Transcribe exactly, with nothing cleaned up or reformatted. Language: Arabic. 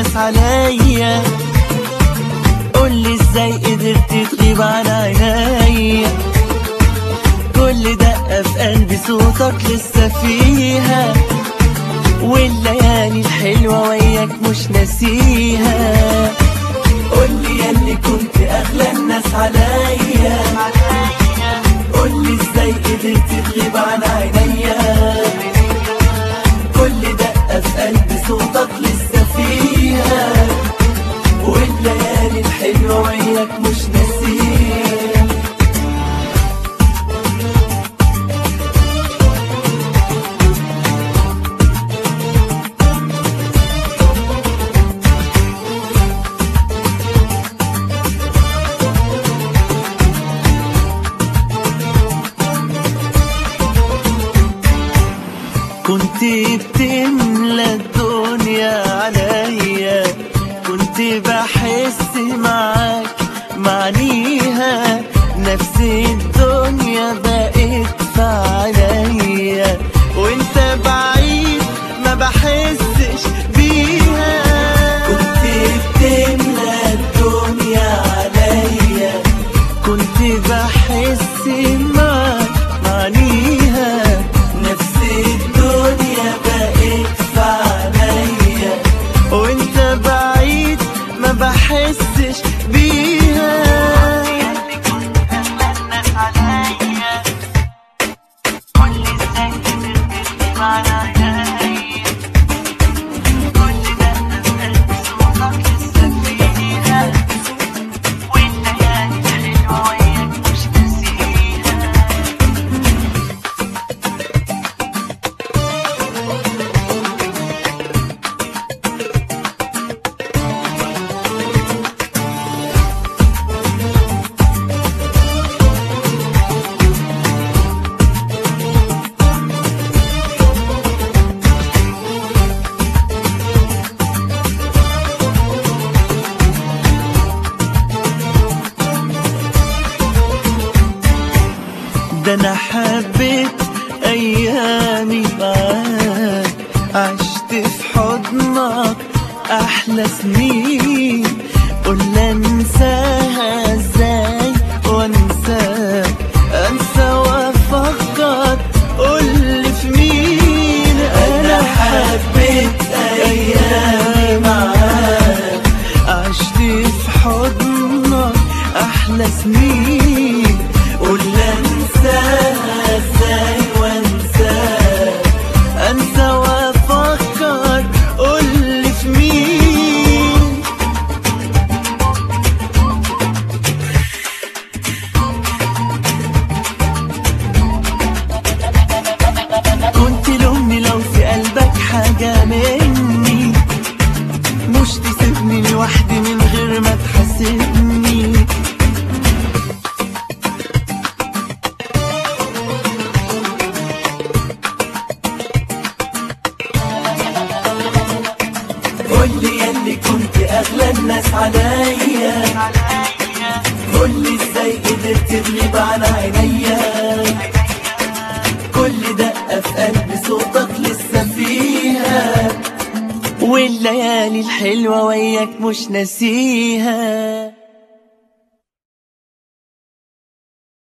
الناس عليا. قولي ازاي قدرت تغيب عن عينيا، كل دقة في قلبي صوتك لسه فيها، والليالي الحلوة وياك مش ناسيها. قولي ياللي كنت أغلى الناس عليا، قولي ازاي قدرت تغيب عن عينيا، كل دقة في قلبي صوتك لسه فيها، والليالي الحلوة وياك مش ناسيها. كنت بتملى الدنيا عليا، كنت بحس معاك معنيها، نفس الدنيا بقت في عليا، وانت بعيد ما بحسش بيها. كنت بتملى الدنيا عليا، كنت بحس معاك معنيها، نفس الدنيا بقت في عليا، وانت بعيد ما بحسش بيها. ده انا حبيت ايامي معاك، عشت في حضنك احلى سنين، قول انساها ازاي وانساك، انسى وافكر قولي في مين. انا حبيت ايامي معاك، عشت في حضنك احلى سنين، قول انساها ازاي وانساك، انسى وافكر قولي في مين. كنت لومني لو في قلبك حاجة مني، مش تسيبني لوحدي من غير ما تحاسبني. قولي ياللي كنت أغلى الناس عليا، قولي ازاي قدرت تغيب عن عينيا، كل دقة في قلبي صوتك لسه فيها، والليالي الحلوة وياك مش ناسيها.